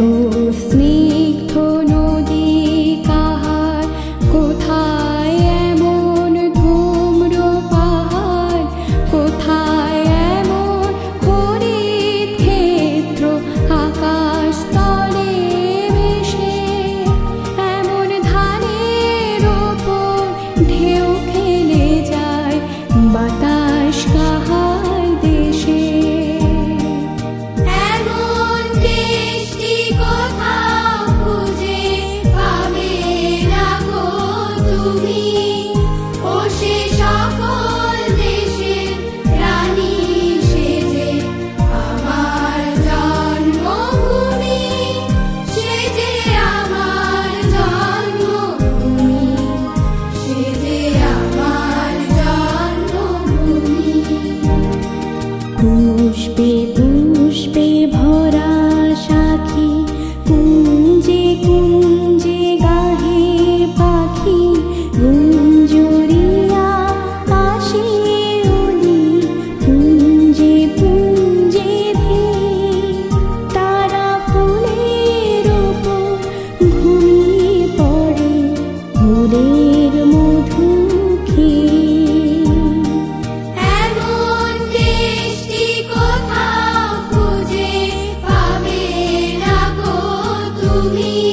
স্নিগ্ধ নদী কাহার, কোথায় এমন ধূম্র পাহাড়, কোথায় এমন হরিৎ ক্ষেত্র আকাশ তলে ভেসে, এমন ধানের ওপর ঢেউ খেলে যায় বাতাস কাহার দেশে। এমন দেশটি কোথাও খুঁজে পাবে না গো তুমি, ও সে সকল দেশের রানী সেজে আমার জন্মভূমি, সেজে আমার জন্মভূমি, সেজে আমার জন্মভূমি। পুষ্পে পুষ্পে ভরা সাখী, কুঞ্জে কুঞ্জে গাহে পাখি, গুঞ্জরিয়া আসে ওলি, পুঞ্জে পুঞ্জে ধেয়ে, তারা ফুলের ওপর ঘুমিয়ে পড়ে ফুলের মধু খেয়ে। এমন দেশটি কোথাও খুঁজে পাবে না গো তুমি।